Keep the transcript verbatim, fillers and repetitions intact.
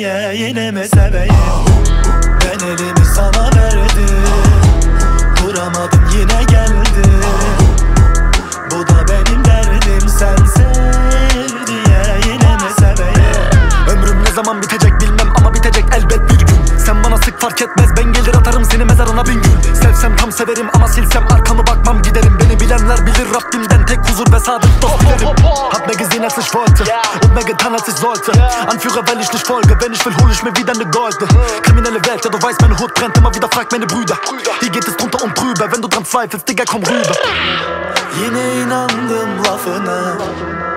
diye yine mi seveyim? Ben elimi sana verdim, vuramadım yine geldi. Bu da benim derdim, sen sev diye yine mi seveyim? Ömrüm ne zaman bitecek bilmem ama bitecek elbet bir gün. Sen bana sık fark etmez, ben gelir atarım seni mezarına bin gün. Sevsem tam severim ama silsem arkamı bakmam giderim. Beni bilenler bilir Rabbimden tek huzur ve sadık dost dilerim. Hab mehr gesehen als ich wollte und mehr getan als ich sollte. Anführer weil ich nicht folge, wenn ich will hol ich mir wieder ne Goldene. Kriminelle Welt, ja du weißt meine Hut brennt, immer wieder fragt meine Brüder. Hier geht es drunter und drüber, wenn du dran zweifelst, Digga komm rüber. Yine inandım lafına,